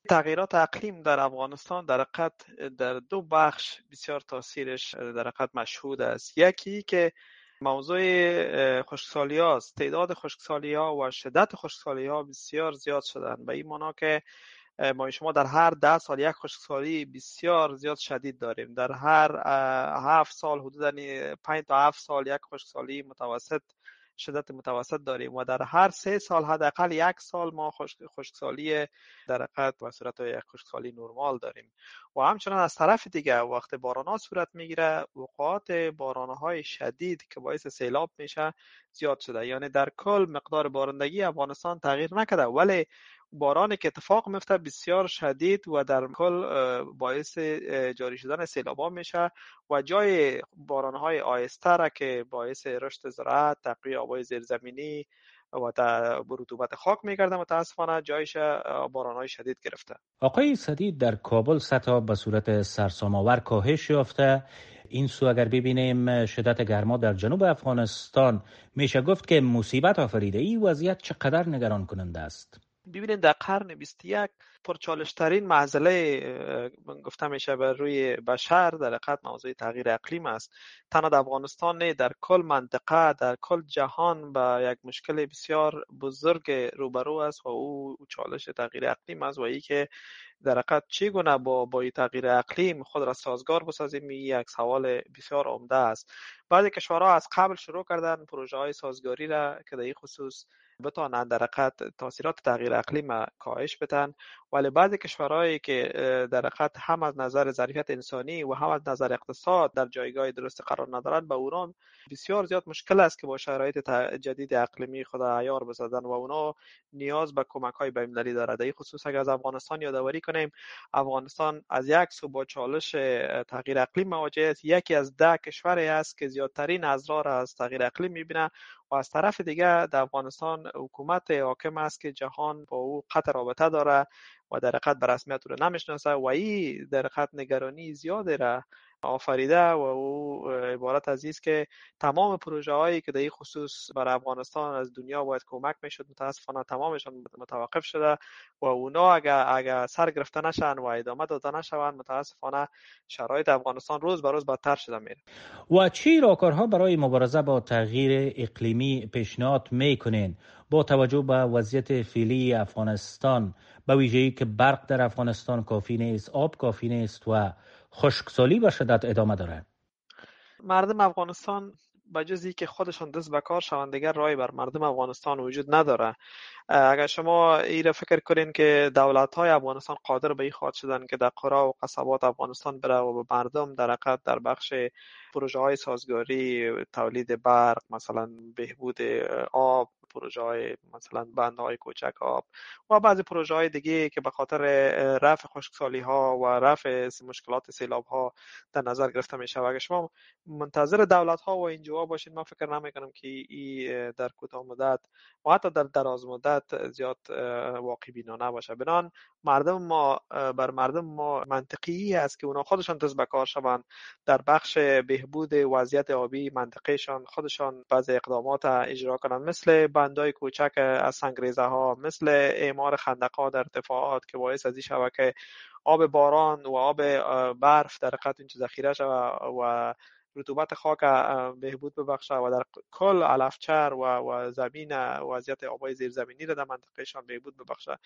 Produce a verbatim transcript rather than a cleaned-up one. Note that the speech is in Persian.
تغییرات اقلیم در افغانستان در حقیقت در دو بخش بسیار تاثیرش در حقیقت مشهود است. یکی که موضوع خشکسالی هاست. تعداد خشکسالی ها و شدت خشکسالی ها بسیار زیاد شدن، به این معنا که ما شما در هر ده سال یک خشکسالی بسیار زیاد شدید داریم. در هر هفت سال حدود پنج تا هفت سال یک خشکسالی متوسط شدت متوسط داریم و در هر سه سال حداقل یک سال ما خشکسالی در حقیقت به صورت یک خشکسالی نرمال داریم. و همچنان از طرف دیگه وقت باران‌ها صورت میگیره، وقوعات باران‌های شدید که باعث سیلاب میشه زیاد شده. یعنی در کل مقدار بارندگی افغانستان تغییر نکرده، ولی بارانی که اتفاق میفته بسیار شدید و در کل باعث جاری شدن سیلاب‌ها میشه و جای باران‌های آهسته را که باعث رشد زراعت، تقویت آب‌های زیرزمینی و رطوبت خاک می‌گرده، متاسفانه جایش باران‌های شدید گرفته. آقای سدید، در کابل سطح به صورت سرسام‌آور کاهش یافته. این سو اگر ببینیم شدت گرما در جنوب افغانستان، میشه گفت که مصیبت آفریده. این وضعیت چقدر نگران کننده است؟ ببینید در قرن بیست و یک پرچالشترین معضله من گفتم میشه بر روی بشر در حقیقت موضوع تغییر اقلیم است. تنها در افغانستان نه، در کل منطقه، در کل جهان با یک مشکل بسیار بزرگ روبرو است و او چالش تغییر اقلیم است و ای که در حقیقت چگونه با با تغییر اقلیم خود را سازگار بسازیم یک سوال بسیار عمده است. بعضی کشورها از قبل شروع کردن پروژه های سازگاری را که در این خصوص بتوانند در حقیقت تاثیرات تغییر اقلیم کاهش بدن، ولی بعضی کشورهایی که در حقیقت هم از نظر ظرفیت انسانی و هم از نظر اقتصاد در جایگاه درست قرار ندارند، به اونان بسیار زیاد مشکل است که با شرایط جدید اقلیمی خود عیار بسازن و اونا نیاز به کمک های بین‌المللی دارد. در این خصوص اگر از افغانستان یادآوری کنیم، افغانستان از یک سو با چالش تغییر اقلیم مواجه است. یکی از ده کشوری است که زیادترین اضرار از تغییر اقلیم می‌بینه و از طرف دیگه در افغانستان حکومت حاکم است که جهان با او قطع رابطه داره و در حقیقت به رسمیت او را نمیشناسه و این در حقیقت نگرانی زیاده را آفریده و او عبارت از است که تمام پروژه هایی که در این خصوص برای افغانستان از دنیا باید کمک میشد متاسفانه تمامشان متوقف شده و اونا اگر اگر سر گرفته نشن و ادامه داده نشوند، متاسفانه شرایط افغانستان روز به روز بدتر شده میره. و چی راهکارها برای مبارزه با تغییر اقلیمی پیشنهاد میکنین با توجه به وضعیت فعلی افغانستان، به ویژه‌ای که برق در افغانستان کافی نیست، آب کافی نیست و خشکسالی به شدت ادامه داره؟ مردم افغانستان بجز که خودشان دست به کار شوند دیگر راهی بر مردم افغانستان وجود نداره. اگر شما این را فکر کنین که دولت های افغانستان قادر به این خواهد شدن که در قرى و قصبات افغانستان بره و به مردم در حقیقت در بخش پروژه های سازگاری، تولید برق، مثلا بهبود آب، پروژه های مثلا بند های کوچک آب و بعضی پروژه های دیگه که به خاطر رفع خشکسالی ها و رفع مشکلات سیلاب ها در نظر گرفته می شود. اگر شما منتظر دولت ها و انجیوها باشین، من فکر نمی کنم که این در کوتاه مدت و حتی در دراز مدت زیاد واقع بینانه باشه. بنان مردم ما بر مردم ما منطقی است که اونا خودشان دست به کار شوند در بخش بهبود وضعیت آبی منطقهشان، خودشان بعض اقدامات اجرا کنند، مثل بندای کوچک از سنگریزه ها، مثل اعمار خندق‌ها در ارتفاعات که باعث از این شود که آب باران و آب برف در حقیقت اینجا ذخیره شود و رطوبت خاک بهبود ببخشه و در کل علفچر و و زمین وضعیت آبای زیرزمینی را در منطقهشان بهبود ببخشه.